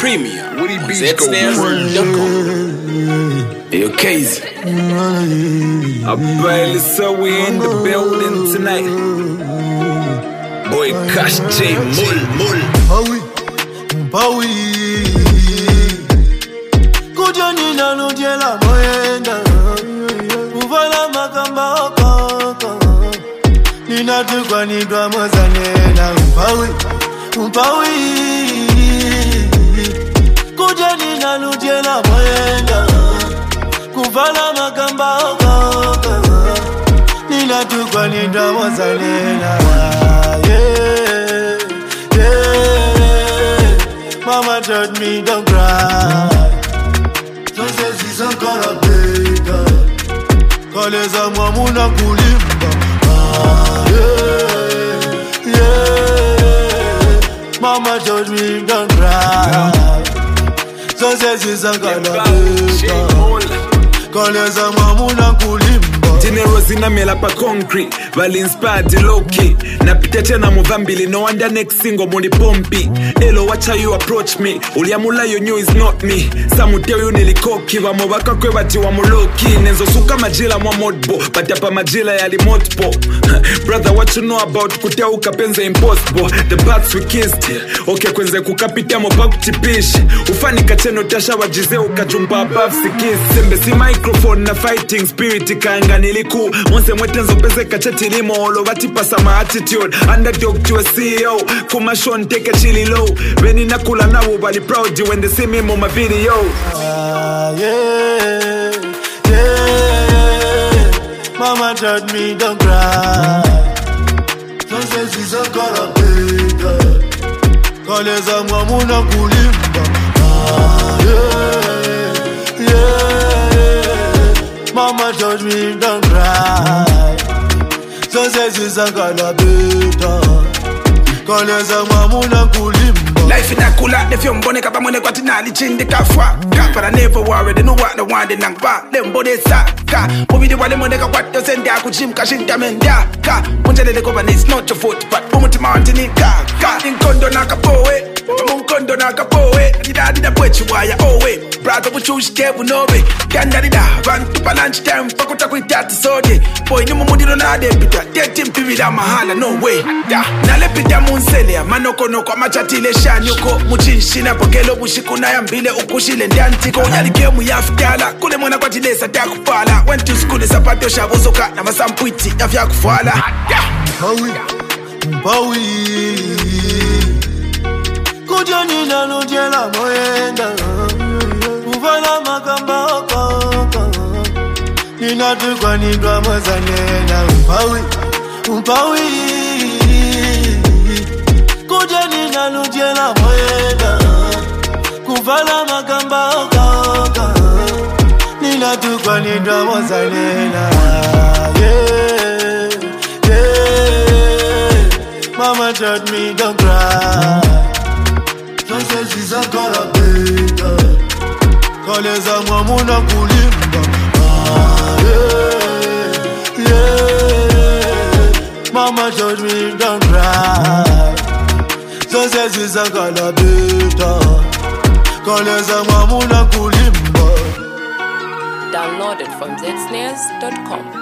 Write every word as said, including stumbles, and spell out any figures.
Premier. Z snares dot com. Hey, Casey. I barely saw we in the building tonight. Boy, Cash J. Mull, Mull. Bawi, Bawi. Kujani na nujela moenda. Uvala makamba okoko. Nina tukwa nidwa mozanena. Bawi, Bawi. Kujani na nujela moenda. Uvala makamba okoko. Nina tukwa nidwa mozanena. Yeah, yeah. Mama told me don't cry. So says she's encore bigger. Koleza mwamuna kulimba. Ah, yeah, yeah. Mama told me don't cry. So says she's encore bigger. Koleza mwamuna kulimba. Dinero zinamela pa concrete. Vali inspired low-key. Napita tena muvambili. No wonder next single moni pompi. Hello, watch how you approach me. Uliamula you knew it's not me. Samuteo yu nilikoki. Wamo waka kwe wati wamo low-key. Nenzo suka majila mwa modbo. Patiapa majila yali motpo. Brother, what you know about kutea ukapenze impossible. The bats we kissed. Okay, kwenze kukapitia mopa kutipish. Ufani kacheno tasha wajize ukajumba above sikis. Sembe si microphone na fighting spirit kaanga niliku. Monse mwetenzo peze kacheti limo. Olo vati pasa ma attitude. Underdog to a C E O. Kuma Sean take a chili low. Veni nakula na wubali proud when they see me on my video. Ah, yeah, yeah. Mama told me don't cry. So says she's a color bigger. Koleza mwamuna kulimba. Ah, yeah, yeah. Mama told me don't cry. So says she's a color bigger. Koleza mwamuna kulimba. Life in a cooler, the film boneka pa mwene kwa tinali chindi kafwa. But I never worry, they know what the one they nang ba. Lembo de saka. Mobi de wale mwene ka what you send ya kuchim kashinta menda. Ka, munjele de governor, it's not your fault, but umuti mountain ka. Ka, inkondo na kapoe. Munkondo na kapoe. Dida dida pwechi waya owe. Brother wuchushi kebu nobe. Ganda dida, run to lunch time. Pakuta kuitati soje. Boy ni mumudiro na debita. Deti mpivida mahala, no way. Da, nalepita munsele. Manoko noko machatile shanyuko. Muchinshina pokelo bushiku na yambile ukushile ndiantiko. Yali gemu ya fitala. Kule mwana kwa jilesa takufala. Went to school sapato shabuzoka. Na masampuiti ya vya kufala. Bawi, Bawi. Kujani na nujela moenda. Uvala makamba okoko. Nina tukwa nidwa mozanena. Bawi, Bawi. Kujani na nujela moenda. Kuvala makamba okoko. Nina tukwa nidwa mozanena. Yeah, yeah. Mama told me don't cry. So says she's a color bigger. Koleza mwamuna kulimba. Ah, yeah, yeah. Mama told me don't cry. So says she's a color bigger. Koleza mwamuna kulimba. Downloaded from Z snares dot com.